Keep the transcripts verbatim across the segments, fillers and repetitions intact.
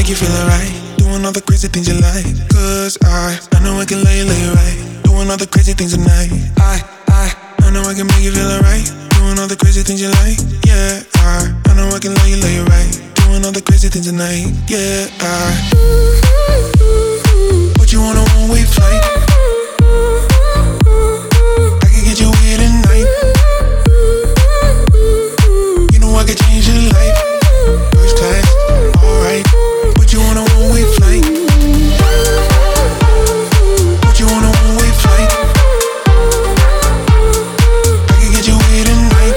make you feel alright. Doing all the crazy things you like. Cause I, I know I can lay you, lay you right. Doing all the crazy things tonight. I, I, I know I can make you feel alright. Doing all the crazy things you like. Yeah, I, I know I can lay you, lay you right. Doing all the crazy things tonight. Yeah, I put you on a one-way flight. I can get you here tonight. You know I can change your life. First class, alright. Put you on a one-way flight. Put you on a one-way flight. I can get you here tonight.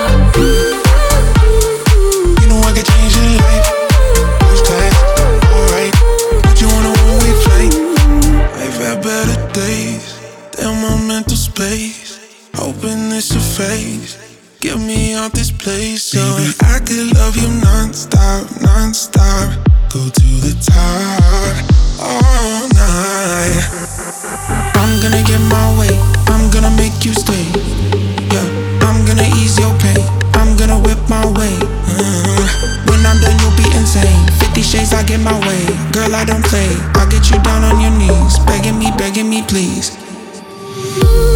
You know I can change your life. First class, alright. Put you on a one-way flight. I've had better days. Damn my mental space. Hoping this a phase. Get me out this place, so baby, I could love you non-stop, non-stop. Go to the top all night. I'm gonna get my way, I'm gonna make you stay. Yeah, I'm gonna ease your pain, I'm gonna whip my way. uh, When I'm done you'll be insane. Fifty shades I get my way. Girl I don't play, I'll get you down on your knees. Begging me, begging me please.